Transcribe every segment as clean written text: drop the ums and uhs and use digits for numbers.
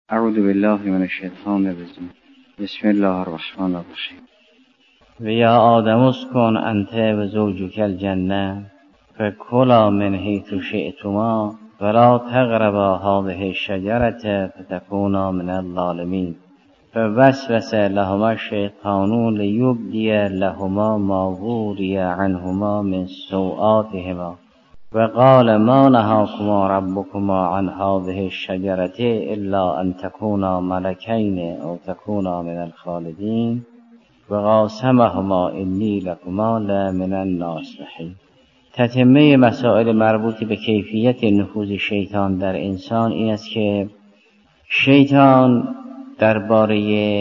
اعوذ بالله من الشیطان الرجیم. بسم الله الرحمن الرحیم. و یا آدم اسکن انت و زوجک الجنه فکلا من حیث شئتما ولا تقربا هذه الشجرة فتكونا من الظالمین. فوسوس لهما الشیطان لیبدی لهما ما وری عنهما من سوآتهما وقال ما نهاكما ربكما عن هذه الشجرة إلا أن تكونا ملكين أو تكونا من الخالدين وقاسمهما إني لكما لمن الناصحين. تتمه مسائل مربوط به کیفیت نفوذ شیطان در انسان این است که شیطان درباره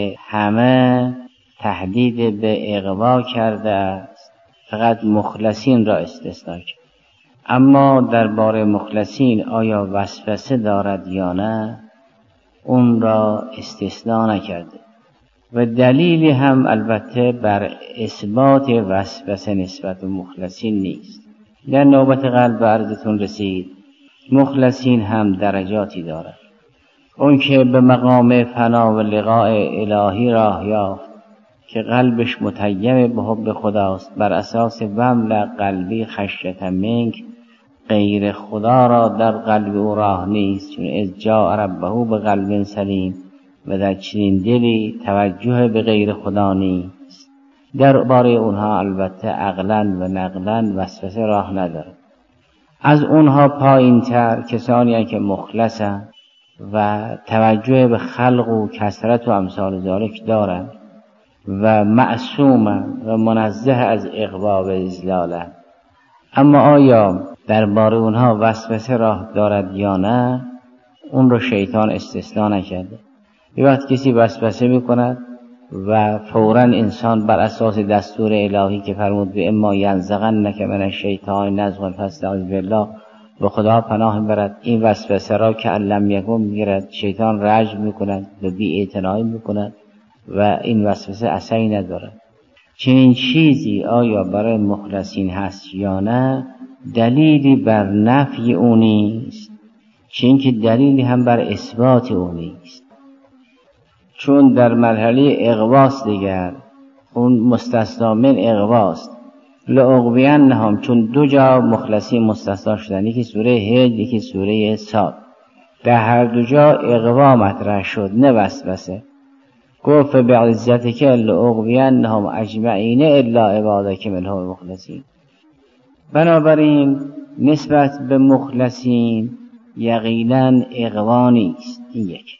همه تهدید به اغوا کرده است، فقط مخلصین را استثنا کرد. اما درباره مخلصین آیا وسوسه دارد یا نه اون را استثنا نکرده و دلیلی هم البته بر اثبات وسوسه نسبت به مخلصین نیست. در نوبت قلب عرضتون رسید مخلصین هم درجاتی دارد. اون که به مقام فنا و لقاء الهی راه یافت که قلبش متیم به حب خداست، بر اساس ومل قلبی خشیت منک، غیر خدا را در قلب او راه نیست، چون از جاء ربه به قلب سلیم و در چنین دلی توجه به غیر خدا نیست. درباره اونها البته عقلاً و نقلاً وسوسه راه ندارد. از اونها پایین تر کسانی که مخلصند و توجه به خلق و کثرت و امثال ذالک دارند و معصومند و منزه از اغوا و اضلالند. اما آیا درباره اونها وسوسه راه دارد یا نه اون رو شیطان استثنا نکرده. یه وقت کسی وسوسه میکند و فوراً انسان بر اساس دستور الهی که فرمود به اما ینزغنک من الشیطان نزغ فاستعذ بالله و خدا پناه برد، این وسوسه را که علم یکم میگیرد، شیطان رجم میکند و بی اعتنایی میکند و این وسوسه اثری ندارد. چنین چیزی آیا برای مخلصین هست یا نه دلیلی بر نفی او نیست، چون که دلیلی هم بر اثبات او نیست. چون در مرحله اغواست دیگر اون مستثنا من اغواست. لأغوینهم، چون دو جا مخلصین مستثنا شدن، یکی سوره هجر یکی سوره صاد، در هر دو جا اغوا مطرح شد نه وسوسه. گفت بعزتک لأغوینهم اجمعین الا عبادک منهم المخلصین. بنابراین نسبت به مخلصین یقینا اغوا نیست. این یک.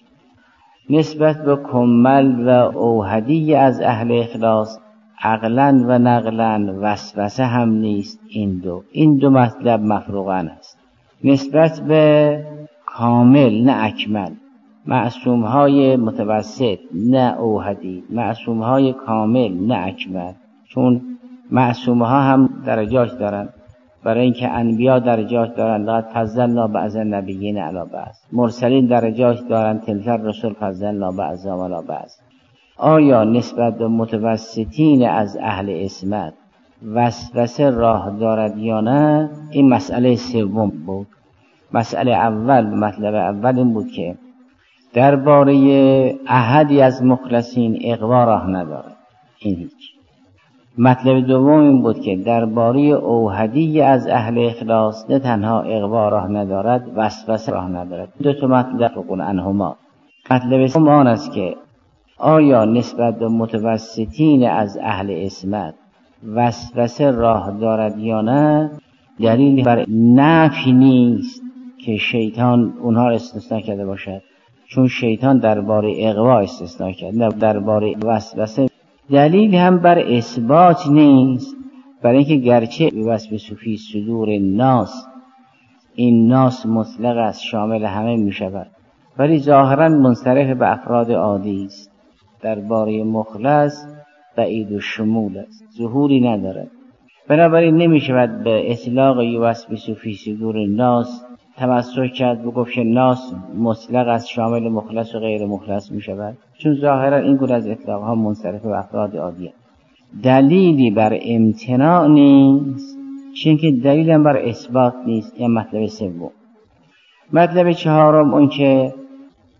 نسبت به کمل و اوحدی از اهل اخلاص عقلاً و نقلاً وسوسه هم نیست. این دو مطلب مفروغان است. نسبت به کامل نه اکمل، معصوم های متوسط نه اوحدی، معصوم های کامل نه اکمل، چون معصوم ها هم درجات دارن، برای اینکه انبیا درجات دارن، لقد فضلنا بعض النبیین علی بعض، مرسلین درجات دارن، تلک الرسل فضلنا بعضهم علی بعض. آیا نسبت به متوسطین از اهل عصمت وسوسه راه دارد یا نه این مسئله سوم بود. مسئله اول، مطلب اول این بود که درباره احدی از مخلصین اغوا راه ندارد. این هیچ. مطلب دوم این بود که درباره اوحدی از اهل اخلاص نه تنها اغوا راه ندارد وسوسه راه ندارد. دو تا مطلب فقون انهما. مطلب سوم آن است که آیا نسبت به متوسطین از اهل عصمت وسوسه راه دارد یا نه دلیلی بر نفی نیست که شیطان اونها را استثنا کرده باشد، چون شیطان درباره اغوا استثنا کرد نه درباره وسوسه. دلیل هم بر اثبات نیست، برای اینکه گرچه وسوسه فی صدور الناس، این ناس مطلق است، شامل همه می شود، ولی ظاهرا منصرف به افراد عادی است. درباره مخلص بعید و شمول است، ظهوری ندارد. بنابراین نمی شود به اطلاق وسوسه فی صدور الناس تمسک کرد و گفت که ناس مطلق است، شامل مخلص و غیر مخلص می شود، چون ظاهرا این گونه از اطلاق ها منصرف به افراد عادی است. دلیلی بر امتناع نیست، چون که دلیل هم بر اثبات نیست. یا مطلب سوم. مطلب چهارم اون که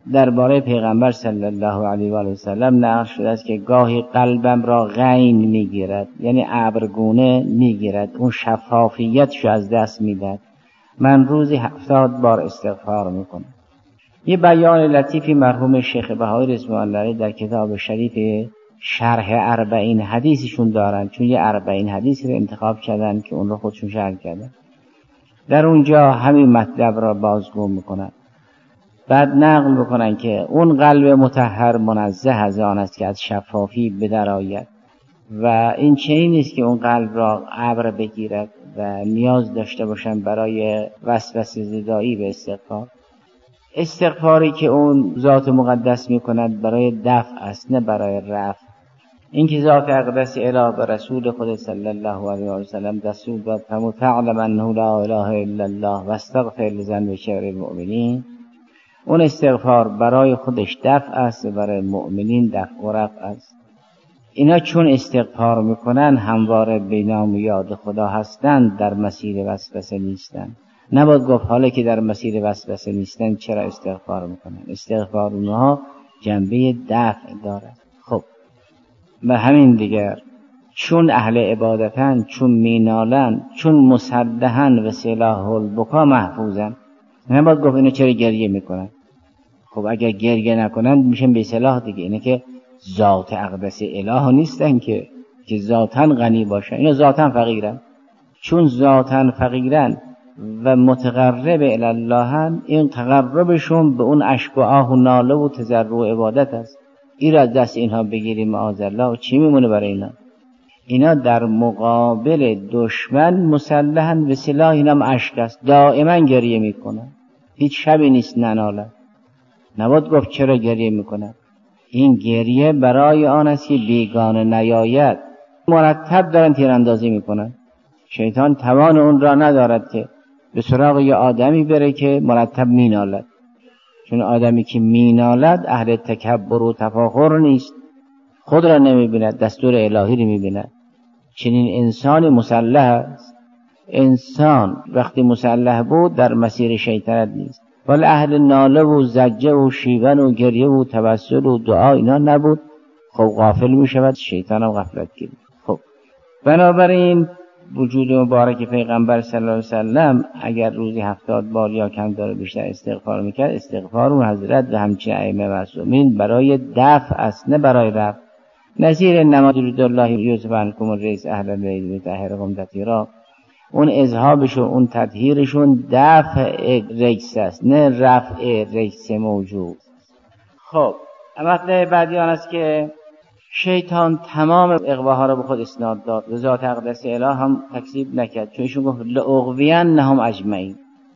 درباره پیغمبر صلی الله علیه و آله و سلم نقل شده است که گاهی قلبم را غین میگیرد، یعنی ابرگونه میگیرد، اون شفافیتشو از دست میدهد. من روزی 70 بار استغفار میکنم. یه بیان لطیفی مرحوم شیخ بهایی رضوان الله در کتاب شریف شرح 40 حدیثشون دارن، چون یه 40 حدیثی رو انتخاب کردن که اون رو خودشون شرح کردن. در اونجا همین مطلب را بازگو میکنن، بعد نقل بکنن که اون قلب مطهر منزه از آن است که از شفافی بدر آید و این چنین نیست که اون قلب را ابر بگیرد و نیاز داشته باشن برای وسوسه زدایی به استغفار. استغفاری که اون ذات مقدس میکند برای دفع است، نه برای رفع. این که ذات اقدس اله به رسول خود صلی الله علیه و سلم دستور داد فعلم انه لا اله الا الله واستغفر لذنب شر المؤمنین، اون استغفار برای خودش دفع است و برای مؤمنین دفع و رفع است. اینا چون استغفار میکنن همواره به نام و یاد خدا هستند، در مسیر وسوسه نیستند. نباید گفت حالا که در مسیر وسوسه نیستن چرا استغفار میکنن. استغفار اونها جنبه دفع دارد. خب و همین دیگر چون اهل عبادتن، چون مینالن، چون مسلحن و سلاح البکا محفوظن، نباید گفت اینو چرا گریه میکنن. خب اگر گریه نکنن میشن بی سلاح دیگه. اینه که ذات اقدس اله نیستن که ذاتن غنی باشن، اینا ذاتن فقیرن. چون ذاتن فقیرن و متقرب الی اللهن، این تقربشون به اون اشک و آه و ناله و تضرع و عبادت است. این را از دست اینها بگیریم معاذالله و چی میمونه برای اینا؟ اینا در مقابل دشمن مسلحن و سلاح اینم اشک است، دائما گریه میکنن، هیچ شبی نیست ننالن. نباید گفت چرا گریه میکنن. این گریه برای آن است که بیگانه نیاید. مرتب دارن تیراندازی میکنن. شیطان توان اون را ندارد که به سراغ یه آدمی بره که مرتب مینالد، چون آدمی که مینالد اهل تکبر و تفاخر نیست، خود را نمیبیند، دستور الهی را میبیند. چنین انسانی مسلح است. انسان وقتی مسلح بود در مسیر شیطنت نیست، ولی اهل ناله و زجه و شیون و گریه و توسل و دعا اینا نبود. خب غافل میشود، شیطان هم غفلت گیرد. خب بنابراین وجود مبارک پیغمبر صلی الله علیه وسلم اگر روزی 70 بار یا کم داره بیشتر استغفار میکرد، استغفار اون حضرت و همچنین ائمه معصومین برای دفع است، نه برای رفع. نظیر نماز رد الله یوسف عنکم الرجس اهل البیت یطهرکم تطهیرا، اون اذهابشون، اون تطهیرشون دفع رجس است، نه رفع رجس موجود. خب مطلب بعدی آن است که شیطان تمام اغواها را به خود اسناد داد و ذات اقدس اله هم تکذیب نکرد، چون ایشون گفت لاغوینهم اجمعین.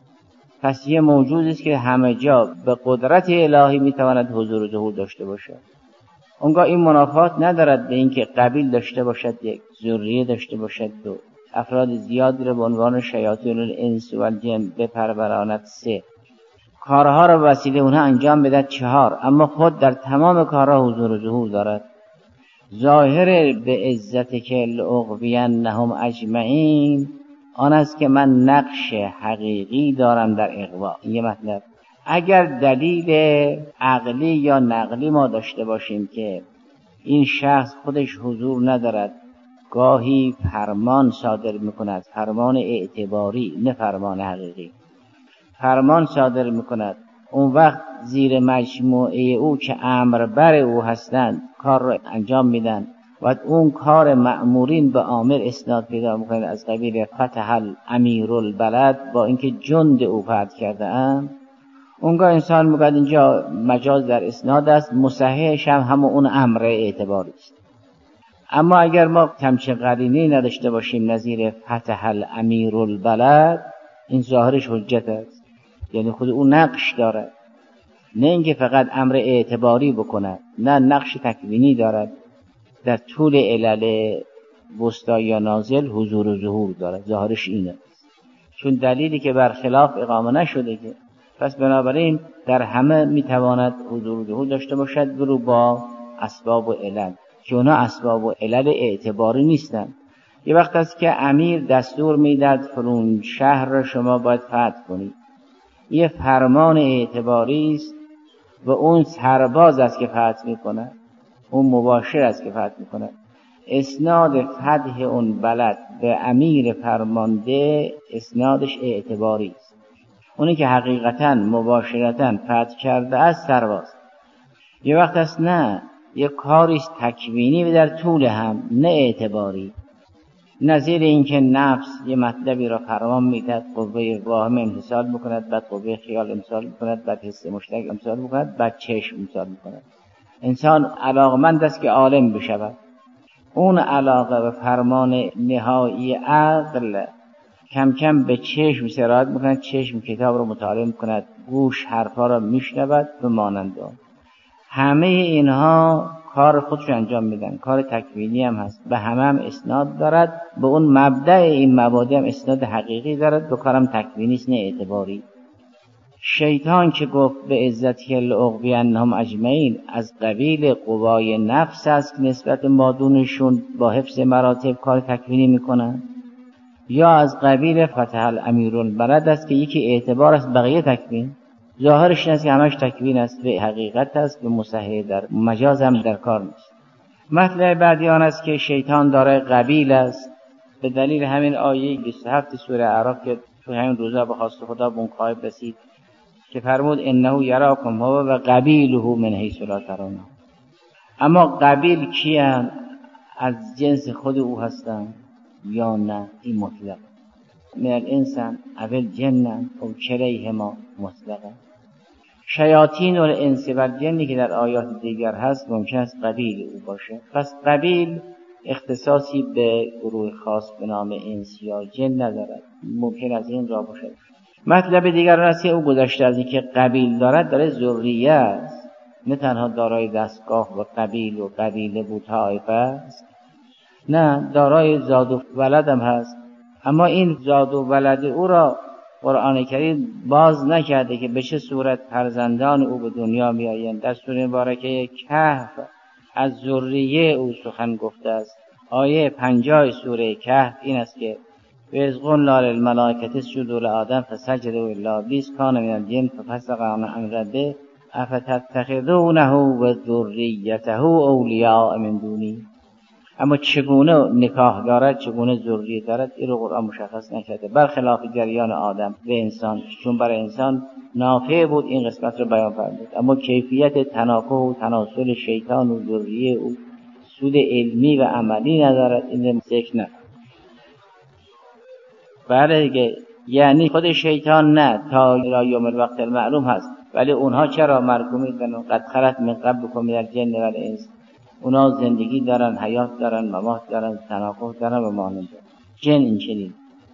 پس یه موجودی است که همه جا به قدرت الهی میتواند حضور و ظهور داشته باشد. اونگاه این منافات ندارد به اینکه قبیل داشته باشد، یک ذریه داشته باشد، دو افراد زیادی را به عنوان شیاطین الانس و الجن بپروراند، سه کارها را وسیله اونها انجام بدهد، چهار اما خود در تمام کارها حضور و ظهور دارد. ظاهر به عزت که لاغوینهم اجمعین آن است که من نقش حقیقی دارم در اغوا. یه مطلب اگر دلیل عقلی یا نقلی ما داشته باشیم که این شخص خودش حضور ندارد، گاهی فرمان صادر میکند، فرمان اعتباری نه فرمان حقیقی، فرمان صادر میکند، اون وقت زیر مجموعه او که امر بر او هستند کار رو انجام میدن و اون کار مأمورین به آمر اسناد پیدا میکنند از قبیل فتح الامیر البلد، با اینکه جند او فتح کرده اند. اونگاه انسان میگه اینجا مجاز در اسناد است، مصححش هم همون اون امر اعتباری است. اما اگر ما همچین قرینه‌ای نداشته باشیم نظیر فتح الامیر البلد، این ظاهرش حجت است، یعنی خود اون نقش دارد، نه اینکه فقط امر اعتباری بکند، نه نقش تکوینی دارد. در طول علل وسطی یا نازل حضور و ظهور دارد، ظاهرش اینه، چون دلیلی که برخلاف اقامه نشده که. پس بنابراین در همه میتواند حضور و ظهور داشته باشد، برو با اسباب و علل که اونا اسباب و علل اعتباری نیستن. یه وقت است که امیر دستور میداد فلان شهر را شما باید فتح کنید، یه فرمان اعتباری است و اون سرباز است که فتح میکنه، اون مباشر است که فتح میکنه. اسناد فتح اون بلد به امیر فرمانده اسنادش اعتباری است. اونی که حقیقتا مباشرتا فتح کرده است سرباز. یه وقت است نه، یه کاریست تکوینی و در طول هم، نه اعتباری. نظیر اینکه نفس یه مطلبی را فرمان میدهد، قوه واهم امتثال میکند، بعد قوه خیال امتثال میکند، بعد حس مشترک امتثال میکند، بعد چشم امتثال میکند. انسان علاقمند است که عالم بشود. اون علاقه به فرمان نهایی عقل کم کم به چشم سرایت میکند، چشم کتاب رو مطالعه میکند، گوش حرفا را میشنود و مانند آن. همه اینها کار خودش انجام میدن، کار تکوینی هم هست، به همه هم اسناد دارد، به اون مبدأ این مبادی هم اسناد حقیقی دارد، به کارم تکوینی است نه اعتباری. شیطان که گفت به عزتی لأغوینهم اجمعین، از قبیل قوای نفس است که نسبت مادونشون با حفظ مراتب کار تکوینی میکنن، یا از قبیل فتح الامیرالبلد است که یکی اعتبار است بقیه تکوین. ظاهرش این است که همش تکوین است، به حقیقت است، به مصحح در مجاز هم در کار نیست. مطلب بعدی آن است که شیطان داره قبیل است، به دلیل همین آیه 27 سوره اعراف که تو همین روزا به خواست خدا به اون قایب رسید که فرمود انه یراکم هو و قبیله من حیث لا ترونه. اما قبیل کیان؟ از جنس خود او هستن یا نه؟ این مطلق. من الانسان اول جنن او کلیهما مطلقه. شیاطین و الانس و الجنی که در آیات دیگر هست ممکن است قبیل او باشه. پس قبیل اختصاصی به گروه خاص به نام انس یا جن ندارد، ممکن از این را باشه. مطلب دیگر است که او گذشته از اینکه قبیل دارد، داره ذریه است، نه تنها دارای دستگاه و قبیل و قبیله و طایفه است، نه دارای زاد و ولد هم هست. اما این زاد و ولد او را قرآن کریم باز نکرده که به چه صورت فرزندان او به دنیا می آیند. در سوره مبارکه کهف از ذریه او سخن گفته است. آیه 50 سوره کهف این است که و اذ قلنا للملائکة اسجدوا لآدم فسجدوا الا ابلیس کان من الجن ففسق عن امر ربه افتتخذونه و ذریته اولیاء من دونی. اما چگونه نکاح دارد، چگونه ذریه دارد، این رو قرآن مشخص نکرده، برخلاف جریان آدم و انسان، چون برای انسان نافع بود این قسمت رو بیان فرمود. اما کیفیت تناکح و تناسل شیطان و ذریه او سود علمی و عملی ندارد، این ذکر نکرد. بله دیگه، یعنی خود شیطان نه تا یوم الوقت المعلوم هست، ولی اونها چرا مرگومیدن؟ قد خلت من قبلکم من الجن و الانس، اونا زندگی دارن، حیات دارن، ممات دارن، تناقض دارن و مانند. جن این چنین.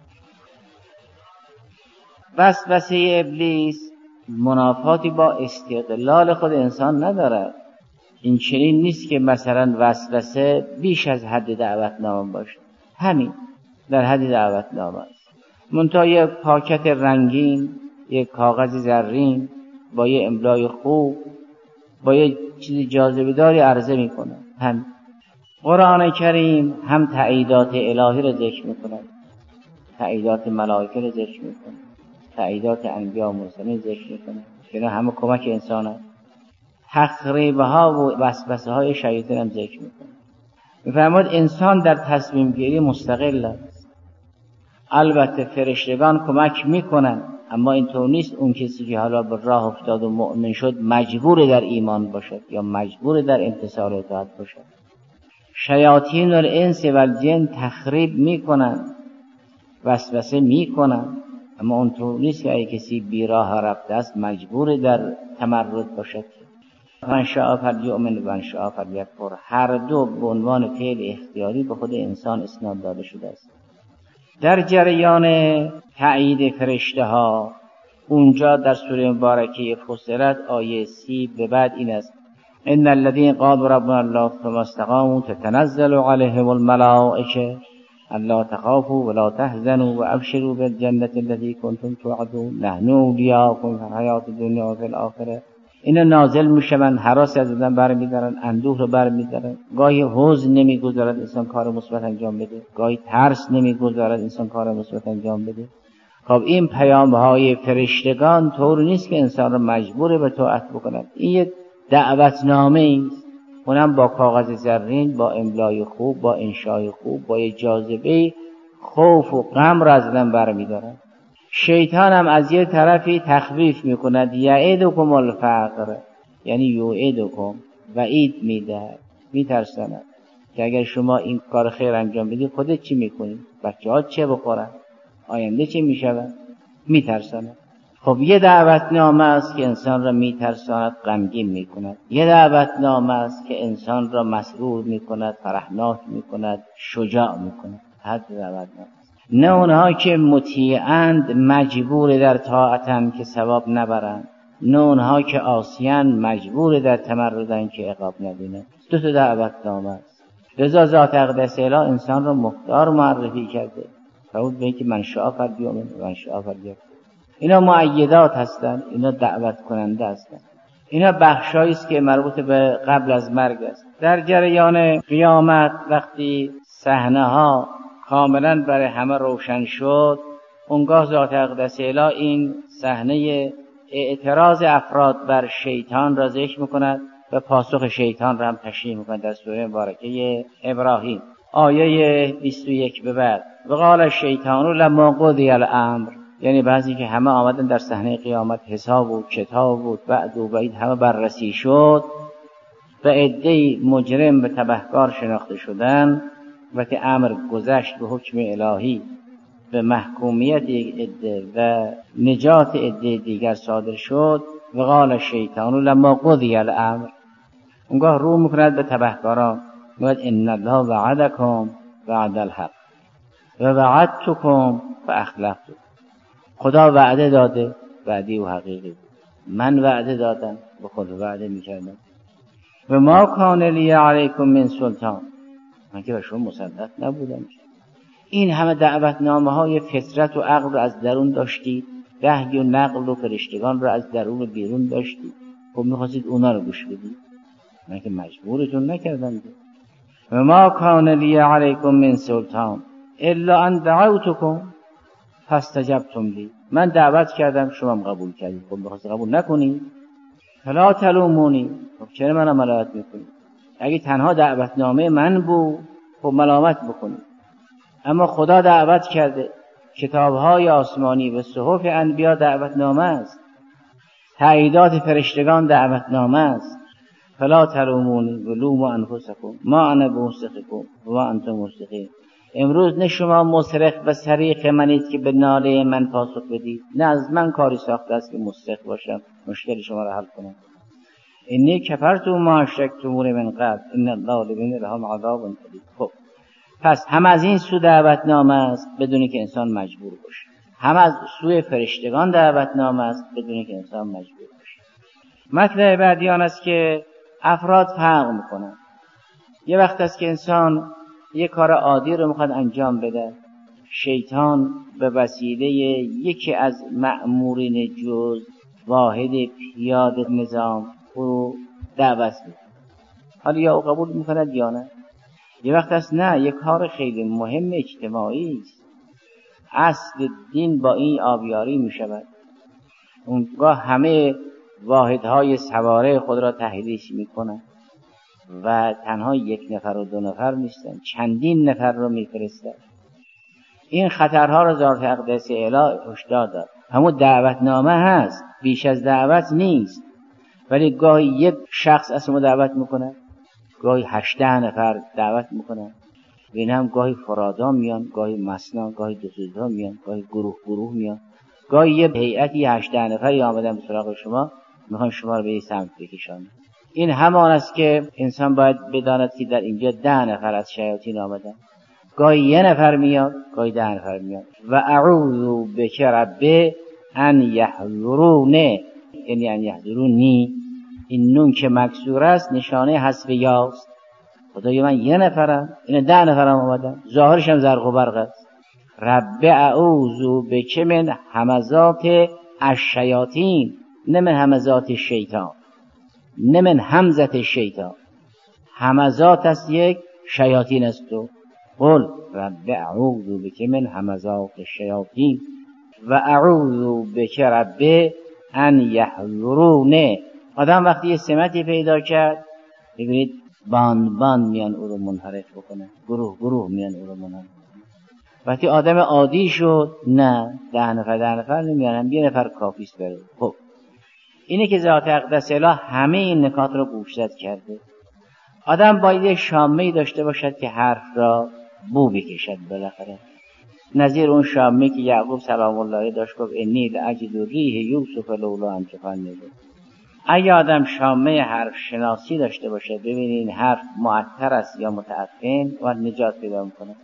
وسوسه ابلیس منافاتی با استقلال خود انسان ندارد. این چنین نیست که مثلا وسوسه بیش از حد دعوتنامه باشه، همین در حد دعوتنامه است. منتها یک پاکت رنگین، یک کاغذ زرین با یک املای خوب، با یک چیز جاذبه‌داری عرضه میکنه. هم قرآن کریم هم تأییدات الهی را ذکر میکنه، تأییدات ملائکه را ذکر میکنه، تأییدات انبیا و مرسلین ذکر میکنه که اینا همه کمک انسان هست. تخریبه ها و وسوسه های شیاطین هم ذکر میکنه. میفرماد انسان در تصمیم گیری مستقل است. البته فرشتگان کمک میکنن، اما اینطور نیست اون کسی که حالا به راه افتاد و مؤمن شد مجبور در ایمان باشد یا مجبور در امتثال و اطاعت باشد. شیاطین و الانس و الجن تخریب میکنن، وسوسه میکنن، اما اونطور نیست که اگه کسی بی راه رفته است مجبور در تمرد باشد. من شاء فلیؤمن و من شاء فلیکفر، هر دو به عنوان فعل اختیاری به خود انسان اسناد داده شده است. در جریان تأیید فرشته ها اونجا در سوره مبارکه فصلت آیه 30 به بعد این است: ان الذين قالوا ربنا الله ثم استقاموا تتنزل عليهم الملائكه الا تخافوا ولا تحزنوا وابشروا بالجنه التي كنتم توعدون نحن اولياؤكم في الحياه الدنيا وفي الاخره. اینا نازل میشن، هراس از آدم برمیدارن، اندوه رو برمیدارن. گاهی حزن نمیگذارد انسان کار مثبت انجام بده، گاهی ترس نمیگذارد انسان کار مثبت انجام بده. خب این پیام‌های فرشتگان طور نیست که انسان را مجبور به طاعت بکند. این یک دعوتنامه است، اونم با کاغذ زرین، با املای خوب، با انشای خوب، با یک جاذبه خوف و غم را از آدم برمی‌دارد. شیطان هم از یه طرفی تخویف میکند، یعدکم الفقر، یعنی یوعدکم، وعید میدهد، میترساند که اگر شما این کار خیر انجام بدید خودت چی میکنید؟ بچه‌ها چه بخورن؟ آینده چی میشود؟ میترساند. خب یه دعوتنامه است که انسان را میترساند، غمگین میکند. یه دعوتنامه است که انسان را مسرور میکند، فرحناک میکند، شجاع میکند. هر دعوتنامه. نه اونها که مطیعند مجبور در طاعتند که ثواب نبرند، نه اونها که عاصیند مجبور در تمردند که عقاب نبینند. دو تا دعوتنامه است. لذا ذات اقدس الهی انسان را مختار معرفی کرده. فرمود به اینکه من شاء فلیؤمن و من شاء فلیکفر. اینا مؤیدات هستند، اینا دعوت کننده هستند. اینا بخشایی است که مربوط به قبل از مرگ است. در جریان قیامت وقتی صحنه ها کاملا برای همه روشن شد، اونگاه ذات اقدس الهی این صحنه اعتراض افراد بر شیطان را ذکر میکند و پاسخ شیطان را هم تشریح میکند در سوره مبارکه ابراهیم آیه 21 به بعد. وقال الشیطان لما قضی الامر، یعنی بعضی که همه آمدن در صحنه قیامت، حساب و کتاب و بعد و بعید همه بررسی شد و عده‌ای مجرم به تبهکار شناخته شدن و که امر گذشت به حکم الهی، به محکومیت یک عده و نجات عده دیگر صادر شد. و قال الشیطان لما قضی الامر، اونگاه رو میکند به تبهکاران، میگوید ان الله وعدکم وعد الحق و وعدتکم فاخلفتم. خدا وعده داده، وعده و حقیقی بود. من وعده دادم، به خود وعده میکردم. و ما کان لی علیکم من سلطان، من که به شما مسلط نبودم. این همه دعوتنامه های فطرت و عقل رو از درون داشتید، وحی و نقل و فرشتگان رو از درون و بیرون داشتید. خب میخواستید اونا رو گوش بدید، من که مجبورتون نکردم. و ما کان لی علیکم من سلطان الا ان دعوتکم فاستجبتم لی، من دعوت کردم شما هم قبول کردید. خب میخواستید قبول نکنید، فلا تلومونی، خب چرا منو ملامت میکنید؟ اگه تنها دعوتنامه من بود خب ملامت بکنید، اما خدا دعوت کرده. کتاب‌های آسمانی و صحف انبیا دعوتنامه است، تاییدات فرشتگان دعوتنامه است. فلا تلومونی ولوموا انفسکم ما انا بمصرخکم و انتم مصرخین. امروز نه شما مصرخ و صریخ منید که به ناله من پاسخ بدید، نه از من کاری ساخته است که مصرخ باشم مشکل شما را حل کنم. انی کفرت ما اشرکتمونی من قبل ان الظالمین لهم عذاب شدید. خب پس هم از این سو دعوتنامه است بدون که انسان مجبور باشه، هم از سوی فرشتگان دعوتنامه است بدون که انسان مجبور باشه. مطلب بعدی آن است که افراد فرق میکنن. یه وقت است که انسان یه کار عادی رو میخواد انجام بده، شیطان به وسیله یکی از مأمورین جز واحد پیاده نظام او دعوت میکنه. حالا یا او قبول میکند یا نه. یه وقت است نه، یک کار خیلی مهم اجتماعی است، اصل دین با این آبیاری می شود. اونگاه همه واحدهای سواره خود را تحریش می کنند و تنها یک نفر و دو نفر نیستند، چندین نفر را می فرستند. این خطرها را ذات اقدس الهی هشدار داد. همون دعوتنامه هست، بیش از دعوت نیست، ولی گاهی یک شخص اسمو دعوت میکنه، گاهی 18 نفر دعوت میکنن، این هم گاهی فرادا میان، گاهی مسنا، گاهی دو میان، گاهی گروه میان، گاهی یه هیئتی 18 نفری آمدن به سراغ شما، میخوان شما رو به این سمت بکشانن. این همان است که انسان باید بداند که در اینجا 10 نفر از شیاطین آمدن، گاهی 1 نفر میاد، گاهی 10 نفر میاد. و اعوذ بک رب ان یحضرون، یعنی ان یحضرونی، این نون که مکسور است نشانه حذف یاست. خدای من 1 نفرم، این 10 نفرم آمدن، ظاهرش هم زرق و برق است. رب اعوذ بک من همزات الشیاطین، نه من همزات الشیطان، نه من همزت الشیطان. همزات است یک، شیاطین است دو. قل رب اعوذ بک من همزات الشیاطین. و اعوذ بک رب ان یحضرون. آدم وقتی یه سمتی پیدا کرد، ببینید باند میان او رو منحرف بکنه، گروه میان او رو منحرف بکنه. وقتی آدم عادی شد، نه 10 نفر نمیان، 1 نفر کافیست بره. خب اینه که ذات اقدس اله همه این نکات رو گوشزد کرده. آدم باید یک شامه‌ای داشته باشد که حرف را بو بکشد بالاخره، نظیر اون شامه‌ای که یعقوب سلام الله داشت، گفت انی لاجد ریح یوسف لولا ان تفندید. اگه آدم شامه حرف شناسی داشته باشه، ببینین حرف معطر است یا متعفن، و نجات پیدا میکنه.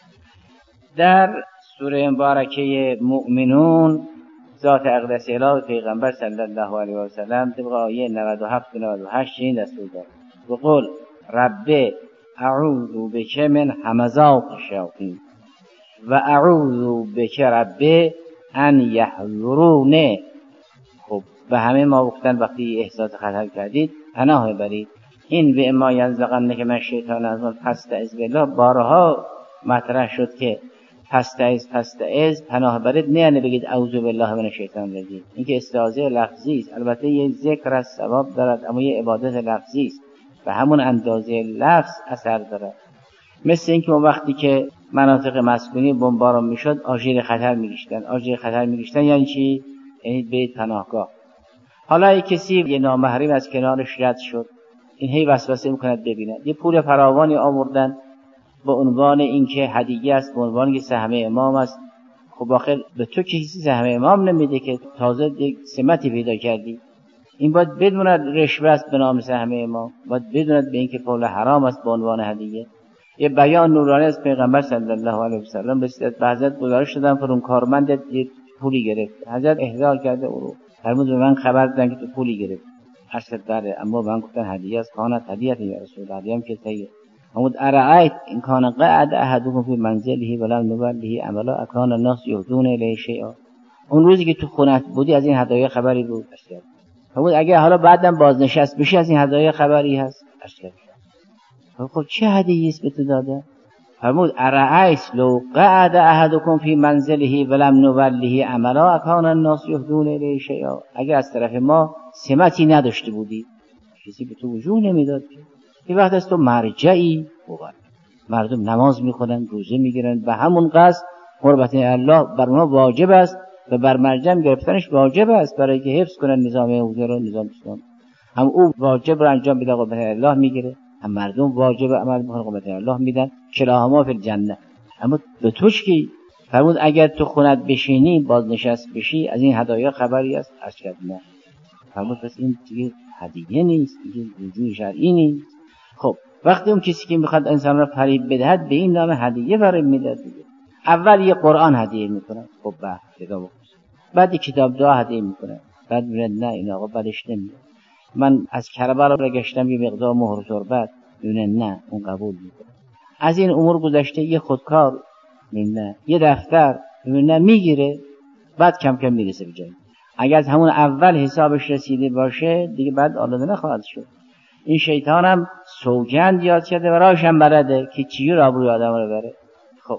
در سوره مبارکه مؤمنون ذات اقدس اله پیغمبر صلی الله علیه و سلم طبق آیه 97 و 98 این دستور داد: بقول رب اعوذ بک من همزات الشیاطین و اعوذ بک رب ان یحضرون. خب به همه ما گفتن وقتی احساس خطر کردید پناه ببرید. این به اما ینزغنک من الشیطان نزغ فاستعذ بالله بارها مطرح شد که فاستعذ پناه برید، نه یعنی بگید اعوذ بالله من الشیطان الرجیم. این که استعاذه لفظی است، البته یه ذکر از ثواب دارد، اما یه عبادت لفظی است و همون اندازه لفظ اثر دارد. مثل اینکه اون وقتی که مناطق مسکونی بمباران میشد آژیر خطر میگشتن یعنی چی؟ یعنی به پناهگاه. حالا یک کسی یه نامحرم از کنارش رد شد، این هی وسوسه میکند ببیند. یه پول فراوانی آوردن به عنوان اینکه هدیه است، به عنوان که سهم امام است. خب آخر به تو کسی سهم امام نمیده که تازه یک سمتی پیدا کردی. این باید بدوند رشوه است به نام سهم امام، باید بدوند به اینکه پول حرام است به عنوان هدیه. یه بیان نورانی از پیغمبر صلی الله علیه و سلم رسید، به حضرت گزارش دادن فرون کارمند یه پولی گرفت، حضرت احضار کرده او رو، فرمود به من خبر دادن که تو پولی گرفت. ارشد داره، اما من گفتن هدیه است. کانت هدیه یا رسول الله، هدیه هم که تهیه. فرمود ارایت ان کان قعد احدکم فی منزله ولم نبله عملا اکان الناس یهدون الیه شیئا. اون روزی که تو خونت بودی از این هدایا خبری بود؟ ارشد. فرمود اگه حالا بعدم بازنشست بشی از این هدایا خبری هست؟ ارشد. خب چه هدیه‌ای است به تو داده؟ فرمود ارایت لو قعد احدکم فی منزله ولم نبله عملا اکان الناس یهدون الیه شیئا. اگر از طرف ما سمتی نداشته بودی، کسی به تو وجود نمیداد. یه وقت از تو مرجعی بود، مردم نماز میخونن، روزه میگیرن، به همون قصد قربت الله بر ما واجب است و بر مرجع گرفتنش واجب است برای که حفظ کنن نظام حضور و نظام اسلام. هم او واجب رو انجام بده قربت الله میگیره، هم مردم واجب عمل میکنن قربت الله میدن، کلاهما فی الجنه. اما به توش کی؟ فرمود اگر تو خونت بشینی بازنشست بشی از این هدایا خبری است؟ ارشد نه. فرمود پس این دیگه هدیه نیست، دیگه وجود شرعی نیست. خب وقتی اون کسی که میخواد انسان را فریب بدهد به این نام هدیه فریب میده دیگه. اول یه قرآن هدیه میکنه، خب بعد یه کتاب دعا هدیه میکنه، بعد میگه نه این آقا بعدش نمیاد. من از کربلا را گشتم یه مقدار مهر و تربت، میگه نه اون قبول میکنه. از این امور گذشته یه خودکار، نه یه دفتر، نه میگیره، بعد کم کم میرسه به جایی. اگر از همون اول حسابش رسیده باشه دیگه بعد آلوده نخواهد شد. این شیطان هم سوگند یاد کرده و راهش هم بلده که چیور آبروی آدم رو بره. خب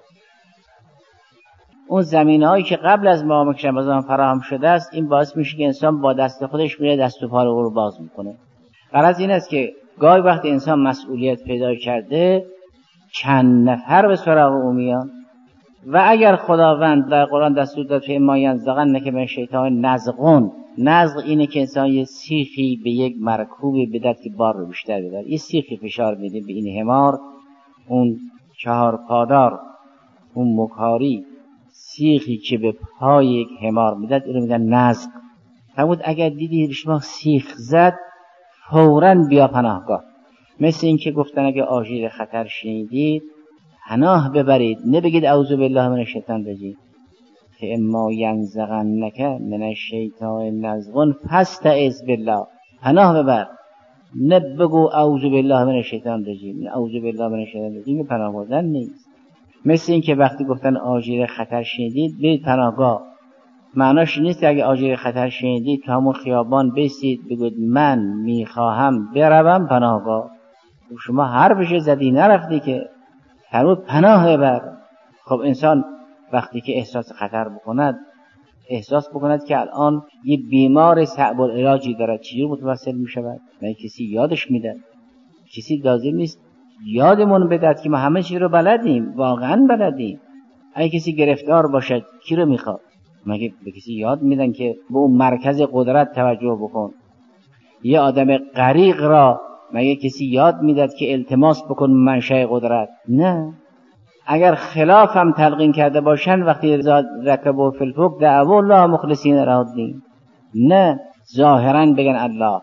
اون زمینه‌هایی که قبل از ماه رمضان فراهم شده است، این باعث میشه که انسان با دست خودش میره دست و پا رو باز میکنه. غرض این است که گاهی وقتی انسان مسئولیت پیدا کرده چند نفر به سراغ او میان و اگر خداوند در قرآن دستور داد که ما ینزغنک من الشیطان نزغون، نزغ اینه که انسان یه سیخی به یک مرکوبی بدهد که بار رو بیشتر ببره، یه سیخی فشار میده به این حمار، اون 4 پادار، اون مکاری، سیخی که به پای یک حمار میدهد اینو میگن نزغ. فرمود اگر دیدی شما سیخ زد فوراً بیا پناهگاه. مثل این که گفتن اگه آژیر خطر شنیدید پناه ببرید، نبگید اعوذ بالله من الشیطان الرجیم. که اما ینزغنک من الشیطان نزغ فاستعذ بالله، پناه ببر، نبگو اعوذ بالله من الشیطان الرجیم. اعوذ بالله من الشیطان الرجیم پناه بردن نیست. مثل این که وقتی گفتن آژیر خطر شنیدید برید پناهگاه، معناش نیست که اگه آژیر خطر شنیدید تو همون خیابان بسید بگید من میخواهم بروم پناهگاه. شما حرفش زدی نرفتی که، فرمود پناه ببر. خب انسان وقتی که احساس خطر بکند احساس بکند که الان یه بیمار صعب العلاجی دارد، چجور متوسل می شود؟ نه کسی یادش میده، کسی لازم نیست یادمون بدهد که ما همه چیز رو بلدیم، واقعا بلدیم. اگه کسی گرفتار باشد کی رو میخواد؟ مگه به کسی یاد میدن که به اون مرکز قدرت توجه بکن؟ یه آدم غریق را مگه کسی یاد میداد که التماس بکن منشأ قدرت؟ نه. اگر خلاف هم تلقین کرده باشن وقتی رکبوا فی الفلک دعوا الله مخلصین له الدین، نه ظاهرا بگن الله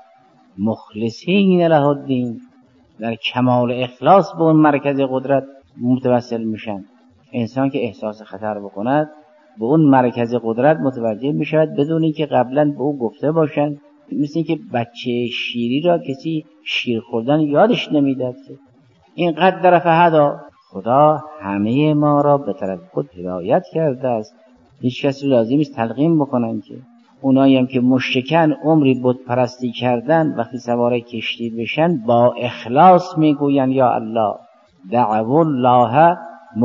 مخلصین له الدین، در کمال اخلاص به اون مرکز قدرت متوسل میشن. انسان که احساس خطر بکند به اون مرکز قدرت متوجه میشود بدون اینکه قبلا به او گفته باشند. مثل اینکه بچه شیری را کسی شیر خوردن یادش نمیداد که اینقدر در فهدا. خدا همه ما را به طرف خود هدایت کرده است، هیچ کسی لازم نیست تلقین بکنن که. اونایی هم که مشرکن عمری بت پرستی کردن وقتی سوار کشتی بشن با اخلاص میگوین یا الله دعوا الله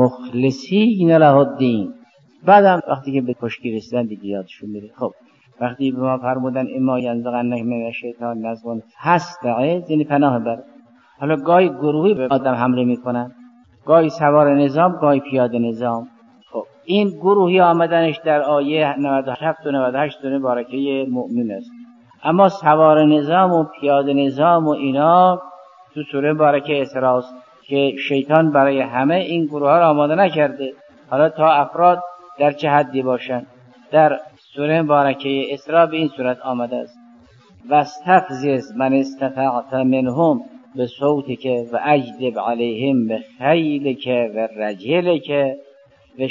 مخلصین له الدین. بعدم وقتی که به کشتی رسیدن دیگه یادشون میره. خب وقتی به ما فرمودن اما ینزغنک من الشیطان نزغ فاستعذ، یعنی پناه بر. حالا گاهی گروهی به آدم حمله میکنن، گاهی سوار نظام، گاهی پیاده نظام. خب این گروهی آمدنش در آیه 97 و 98 بارکه مؤمن است، اما سوار نظام و پیاده نظام و اینا تو سوره بارکه اسراء است که شیطان برای همه این گروه ها را آماده نکرده. حالا تا افراد در چه حدی باشن، در سوره بارکه اسراء به این صورت آمده است: واستفزز من استطعت منهم بصوتک و اجلب علیهم بخیلک و رجلک و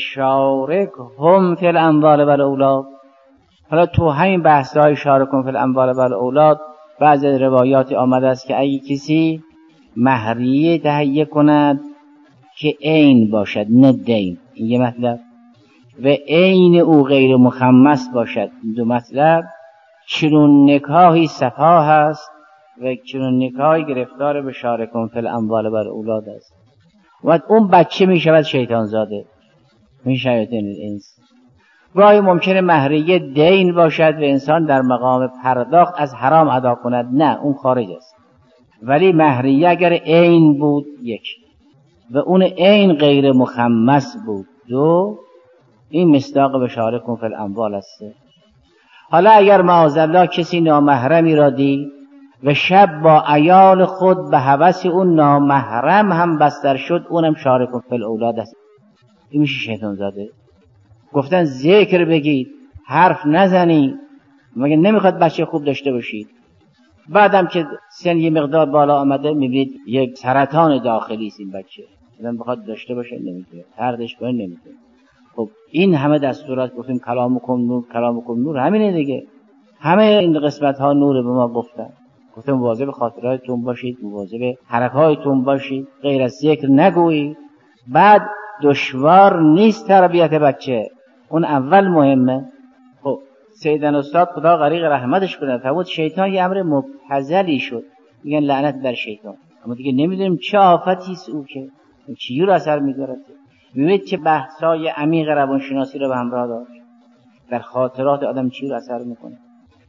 شارکهم فی الاموال والاولاد. حالا تو همین بحث‌های شارکهم فی الاموال والاولاد بعضی روایات آمده است که اگه کسی مهریه تهیه کند که عین باشد نه دین، این یه مطلب، و عین او غیر مخمس باشد، دو مطلب. چنون نکاحی صفاح است و چنون نکاحی گرفتار به شارکم فی الاموال والاولاد است. و اون بچه می شود شیطان زاده من شیاطین الانس. گاهی ممکنه مهریه دین باشد و انسان در مقام پرداخت از حرام ادا کند، نه اون خارج است. ولی مهریه اگر عین بود یک، و اون عین غیر مخمس بود دو، این مصداق به شارکم فی الاموال است. حالا اگر معاذالله کسی نامحرمی را دید و شب با عیال خود به هوس اون نامحرم هم بستر شد، اونم شارکم فی الاولاد است. این میشه شیطان زاده. گفتن ذکر بگید، حرف نزنید، مگه نمیخواد بچه خوب داشته باشید؟ بعدم که سن یه مقدار بالا آمده میبینید یک سرطان داخلی است این بچه، آدم بخواد داشته باشه نمیتونه، طردش کنه نمیتونه. خب این همه دستورات گفتیم کلامکم نور، کلامکم نور، همینه دیگه. همه این قسمت ها نور به ما گفتن. گفتم مواظب خاطراتتون باشید، مواظب حرکاتتون باشید، غیر از ذکر نگویید. بعد دشوار نیست تربیت بچه، اون اول مهمه. خب سیدن استاد خدا غریق رحمتش کنه فرمود شیطان یه امر مبتذلی شد، میگن لعنت در شیطان، اما دیگه نمیدونیم چه آفتی است او که چی رو اثر میذاره. میبینید چه بحثای عمیق روانشناسی رو به همراه داشت، در خاطرات آدم چی رو اثر میکنه.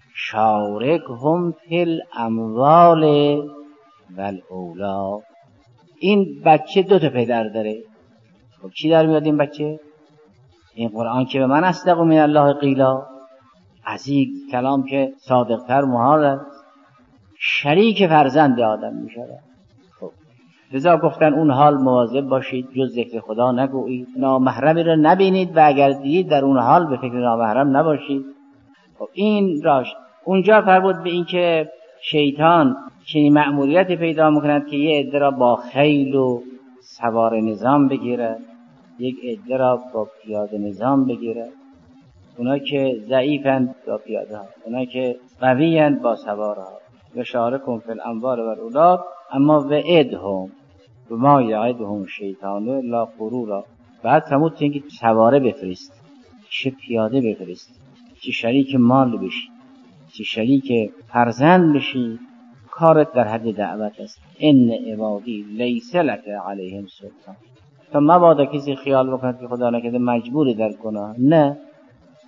شارکهم فی الاموال والاولاد. این بچه دو تا پدر داره. خب چی در میاد این بچه؟ این قرآن که به من اصدق من الله قیلا، از این کلام که صادقتر محال است، شریک فرزند آدم میشود. خب لذا گفتن اون حال مواظب باشید، جز ذکر خدا نگویید، نامحرمی رو نبینید و اگر دیدید در اون حال به فکر نامحرم نباشید. خب این راش اونجا فرمود به این که شیطان چنین مأموریت پیدا میکند که یه عده را با خیل و سوار نظام بگیرد، یک عده را با پیاده نظام بگیرد، اونا که ضعیفند با پیاده ها، اونا که قویند با سوارها. و شارکم فی الاموال والاولاد اما وعدهم بما یعدهم شیطان الا غرورا. بعد فرمود که سواره بفرست، چه پیاده بفرست، چه شریک مال بشی، چه شریک فرزند بشی، کارت در حد دعوت است. ان عبادی لیس لک علیهم سلطان. تا مبادا کسی خیال بکند که خدا نکرده مجبوری در گناه، نه،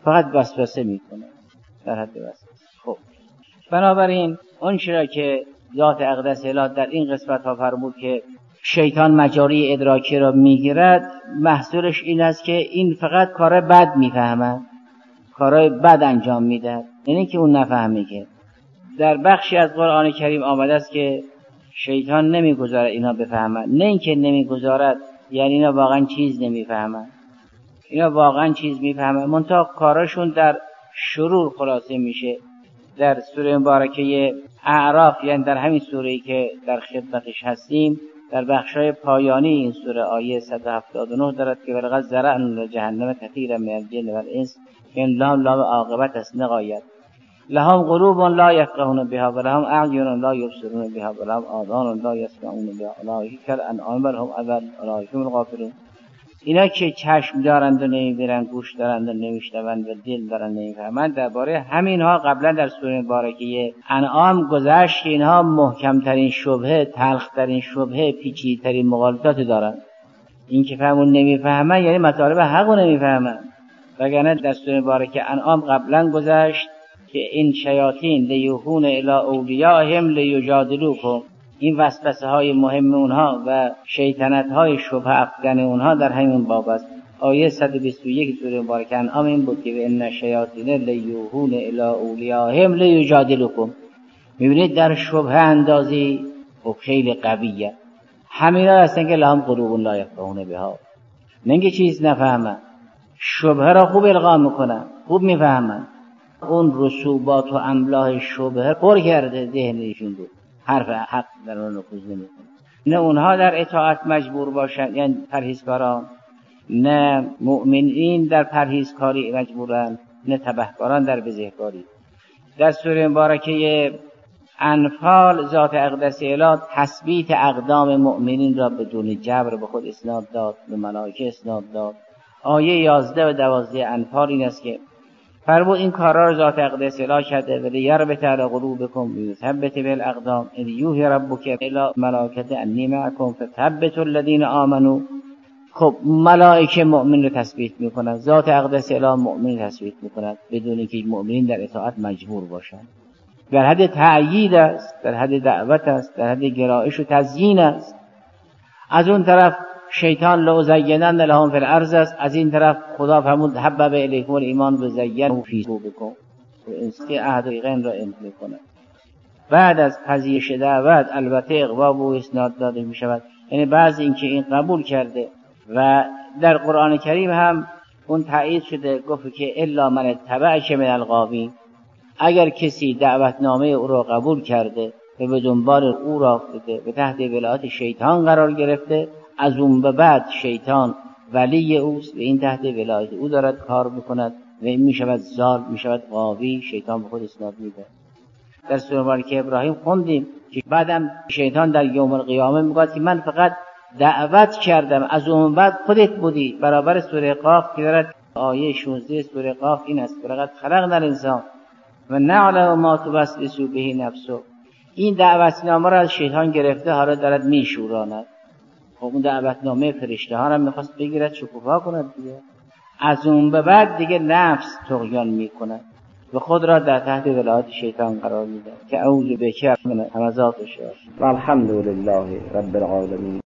فقط وسوسه میکنه، در حد وسوسه. خب بنابراین اون چرا که ذات اقدس الهی در این قسمت ها فرمود که شیطان مجاری ادراکی را میگیرد، محصولش این است که این فقط کار بد میفهمد، کارهای بد انجام میدهد، یعنی که اون نفهمی. که در بخشی از قرآن کریم آمده است که شیطان نمیگذارد اینا بفهمد، نه اینکه نمیگذارد یعنی اینا واقعا چیز نمیفهمد، اینا واقعا چیز میفهمد، منتها کاراشون در شرور خلاصه میشه. در سوره مبارکه اعراف، یعنی در همین سوره‌ای که در خدمتش هستیم، در بخشای پایانی این سوره آیه 179 دارد که ولقد ذرأنا لجهنم کثیرا من الجن والانس ان لهم عاقبت است نغایت لهم قلوب لا یفقهون بها ولهم اعین لا یبصرون بها ولهم آذان لا یسمعون بها اولئک کالانعام بل هم اضل اولئک هم الغافلون. اینا که چشم دارند و نمیبینند، گوش دارند و نمیشنوند و دل دارند نمیفهمند، درباره همینها قبلا در سوره مبارکه انعام گذشت که اینها محکمترین شبهه، تلخترین شبهه، پیچیدترین مغالطات دارند. این که فهمون نمیفهمند یعنی مطالب حقو نمیفهمند. وگرنه در سوره مبارکه انعام قبلا گذشت که این شیاطین لیوحون الی اولیاءهم لیجادلوکم، این وسوسه های مهم اونها و شیطنت های شبه افکن اونها در همین باب است. آیه 121 سوره مبارکه انعام این بود که ان الشیاطین لیوحون الی اولیاءهم لیجادلوکم. میبینید در شبه اندازی و خیلی قویه. همینا هستن که لهم قلوب لا یفقهون بها، نگه چیز نفهمن، شبه را خوب القا میکنن، خوب میفهمن. اون رسوبات و املاح شبه پر کرده ذهنشون رو، حرف حق در اون نفوذ نمیکنه. نه اونها در اطاعت مجبور باشن، یعنی پرهیزکاران، نه مؤمنین در پرهیزکاری مجبورن، نه تبهکاران در بزهکاری. در سوره مبارکه انفال ذات اقدس الهی تثبیت اقدام مؤمنین را بدون جبر به خود اسناد داد، به ملائکه اسناد داد. آیه 11 و 12 انفال این است که فرمود این کارا رو ذات اقدس الهی کرده و لیربط علی قلوبکم ویثبت بالاقدام اذ یوحی ربک الی ملائکته انی معکم فثبتوا الذین آمنوا. خب ملائکه مؤمن رو تثبیت میکنند، ذات اقدس الهی مؤمن تثبیت میکند بدون اینکه مؤمنین در اطاعت مجبور باشند. در حد تأیید است، در حد دعوت است، در حد گرایش و تزیین است. از اون طرف شیطان لازینن لهم فی الارض است، از این طرف خدا فرمود حبب الیکم الایمان وزینه فی قلوبکم، این عهد غین را امضا می‌کند. بعد از پذیرش دعوت البته اقوا و اسناد داده می شود، یعنی بعضی اینکه این قبول کرده. و در قرآن کریم هم اون تایید شده، گفت که الا من اتبعک من الغاوین، اگر کسی دعوتنامه او را قبول کرده و به دنبال او را افتاده و تحت ولایت شیطان قرار گرفته، از اون به بعد شیطان ولی اوست و این تحت ولایت او دارد کار میکند و این میشود ضال، میشود غاوی، شیطان به خود اسناد میده. در سوره مبارکه ابراهیم خوندیم که بعدم شیطان در یوم القیامه میگه که من فقط دعوت کردم، از اون بعد خودت بودی. برابر سوره قاف که دارد آیه 16 سوره قاف این است لقد خلقنا الانسان و نعلم ما توسوس به نفسه. این دعوتنامه را از شیطان گرفته، حالا دارد میشوراند. خب اون دعوتنامه فرشته ها را میخواست بگیرد شکوفا کند دیگه. از اون به بعد دیگه نفس طغیان میکند و خود را در تحت ولایت شیطان قرار میده که اعوذ بک من همزات الشیاطین. والحمد لله رب العالمین.